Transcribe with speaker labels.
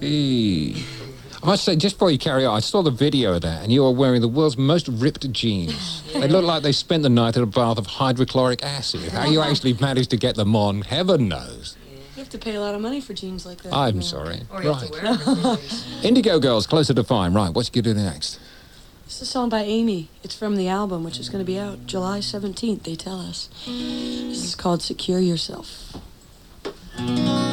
Speaker 1: Hey. I must say, just before you carry on, I saw the video of that, and you are wearing the world's most ripped jeans. They look like they spent the night at a bath of hydrochloric acid. How you actually managed to get them on, heaven knows.
Speaker 2: You have to pay a lot of money for jeans like that.
Speaker 1: I'm sorry.
Speaker 3: Or you have to wear them for 2 days.
Speaker 1: Indigo Girls, Closer to Fine. Right, what's you do next?
Speaker 2: This is a song by Amy. It's from the album, which is going to be out July 17th, they tell us. This is called Secure Yourself.